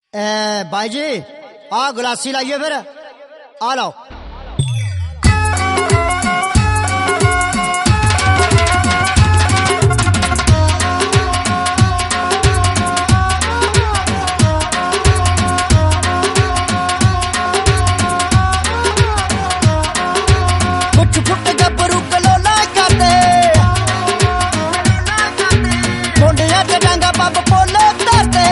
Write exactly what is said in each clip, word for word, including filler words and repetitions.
भाई जी आ गलासी लाइए फिर आ लाओ। कुछ फुट गबरू कलोला करदे मुंडिया ते डांगा पब पोलो करदे।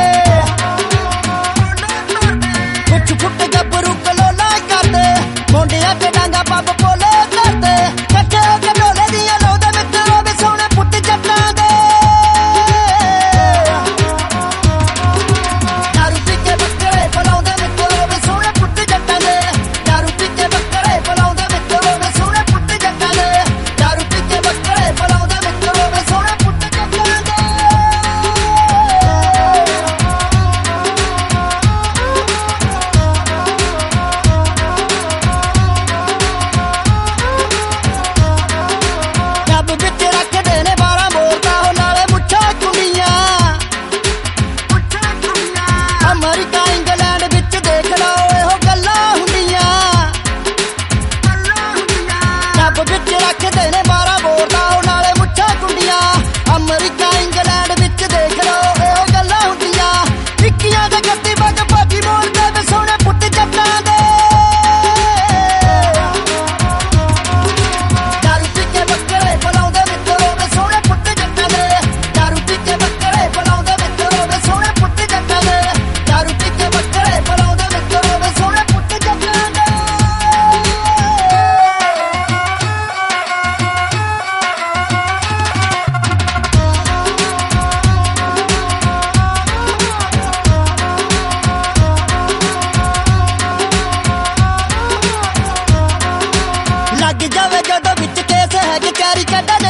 कुछ फुट गबरू कलोला करदे मुंडिया ते डांगा पब पोलो करदे। कट्ठे होके ढोले दियां लोदे मित्रो वे सोहणे पुੱਤ जट्टां दे। दारू पी के बकरे पलाउंदे मित्रो वे सोहणे पुੱਤ जट्टां दे। दारू पी के बकरे पलाउंदे मित्रो वे सोहणे पुੱਤ जट्टां दे। दारू पी के बकरे पलाउंदे मित्रो वे सोहणे पुੱਤ जट्टां दे। ਰੱਬ ਵਿੱਚ ਰੱਖਦੇ ਨੇ ਬਾਰਾਂ ਮੋਰਦਾ ਉਹ ਨਾਲੇ ਮੁੱਛਾਂ ਕੁੰਡੀਆਂ। ਅਮਰੀਕਾ ਇੰਗਲੈਂਡ ਵਿੱਚ ਦੇਖ ਲਓ ਇਹੋ ਗੱਲਾਂ ਹੁੰਦੀਆਂ। ਰੱਬ ਵਿੱਚ ਰੱਖਦੇ ਨੇ ਬਾਰਾਂ ਮੋਰਦਾ ਉਹ ਨਾਲੇ ਮੁੱਛਾਂ ਕੁੰਡੀਆਂ। ਅਮਰੀਕਾ ਇੰਗਲੈਂਡ ਵਿੱਚ ਦੇਖ ਲਓ ਇਹੋ ਗੱਲਾਂ ਹੁੰਦੀਆਂ। ਟਿੱਕੀਆਂ ਦੇ ਗੱਤੀ ਬੱਗ ਭਾਜੀ ਮੋੜਦੇ ਵੇ ਸੋਹਣੇ ਪੁੱਤ ਜੱਟਾਂ ਦੇ। दारू पी के बकरे पलाउंदे मित्रो वे सोहणे पुੱਤ जट्टां दे। दारू पी के बकरे पलाउंदे मित्रो वे सोहणे पुੱਤ जट्टां दे। दारू पी के बकरे पलाउंदे मित्रो वे सोहणे पुੱਤ जट्टां दे। ਲੱਗ ਜਾਵੇ ਜਦੋਂ ਵਿੱਚ ਕੇਸ ਹੈ ਕਿ ਕੈਰੀ ਕੱਢਾ